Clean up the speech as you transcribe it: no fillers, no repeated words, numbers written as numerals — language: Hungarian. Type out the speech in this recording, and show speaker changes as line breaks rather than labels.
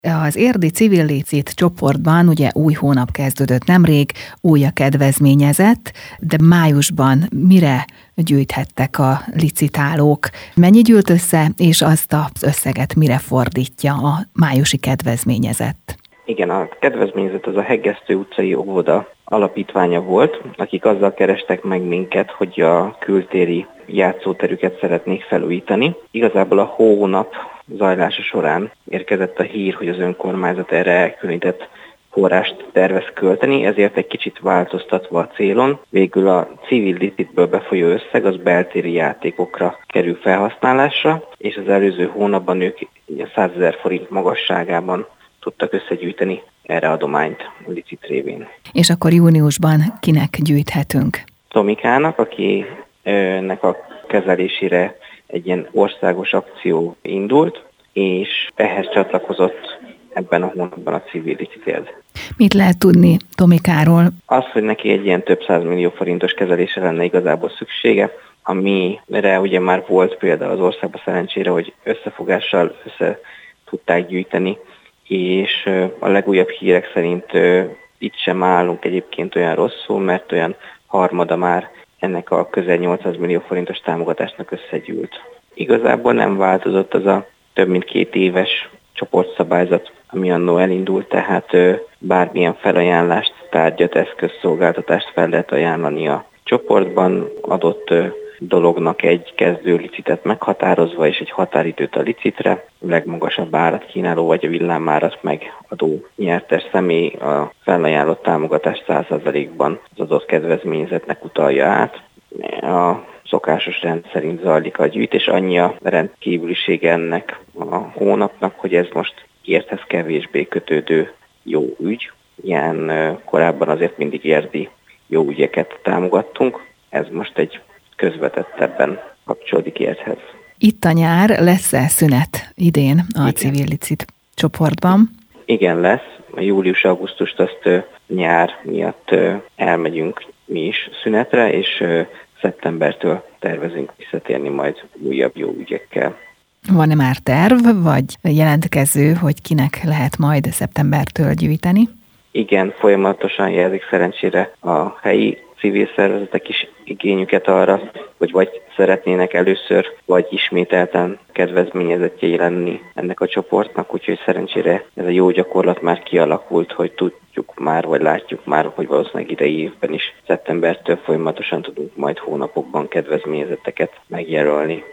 Az érdi civil licit csoportban ugye új hónap kezdődött nemrég, új a kedvezményezett, de májusban mire gyűjthettek a licitálók? Mennyi gyűlt össze, és azt az összeget mire fordítja a májusi kedvezményezett?
Igen, a kedvezményezett az a Hegesztő utcai óvoda alapítványa volt, akik azzal kerestek meg minket, hogy a kültéri játszóterüket szeretnék felújítani. Igazából a hónap zajlása során érkezett a hír, hogy az önkormányzat erre elkülönített forrást tervez költeni, ezért egy kicsit változtatva a célon, végül a civil licitből befolyó összeg az beltéri játékokra kerül felhasználásra, és az előző hónapban ők 100 000 forint magasságában tudtak összegyűjteni erre adományt a licit révén.
És akkor júniusban kinek gyűjthetünk?
Tomikának, akinek a kezelésére egy ilyen országos akció indult, és ehhez csatlakozott ebben a hónapban a civil licitérd.
Mit lehet tudni Tomikáról?
Az, hogy neki egy ilyen több 100 millió forintos kezelésre lenne igazából szüksége, amire ugye már volt példa az országban szerencsére, hogy összefogással össze tudták gyűjteni, és a legújabb hírek szerint itt sem állunk egyébként olyan rosszul, mert olyan harmada már ennek a közel 800 millió forintos támogatásnak összegyűlt. Igazából nem változott az a több mint 2 éves csoportszabályzat, ami annó elindult, tehát bármilyen felajánlást, tárgyat, eszközszolgáltatást fel lehet ajánlani a csoportban, adott dolognak egy kezdő licitet meghatározva, és egy határidőt a licitre, a legmagasabb árat kínáló vagy a villámárat megadó nyertes személy a felajánlott támogatást 100%-ban az adott kedvezményezetnek utalja át. A szokásos rend szerint zajlik a gyűjtés, annyi a rendkívülisége ennek a hónapnak, hogy ez most érthez kevésbé kötődő jó ügy. Ilyen korábban azért mindig érdi jó ügyeket támogattunk, ez most egy közvetettebben kapcsolódik érthez.
Itt a nyár, lesz-e szünet idén a
Igen.
civil licit csoportban?
Igen, lesz. A július-augusztust azt nyár miatt elmegyünk mi is szünetre, és szeptembertől tervezünk visszatérni majd újabb jó ügyekkel.
Van-e már terv, vagy jelentkező, hogy kinek lehet majd szeptembertől gyűjteni?
Igen, folyamatosan jelzik szerencsére a helyi civil szervezetek is igényüket arra, hogy vagy szeretnének először, vagy ismételten kedvezményezettjei lenni ennek a csoportnak, úgyhogy szerencsére ez a jó gyakorlat már kialakult, hogy tudjuk már, vagy látjuk már, hogy valószínűleg idei évben is szeptembertől folyamatosan tudunk majd hónapokban kedvezményezetteket megjelölni.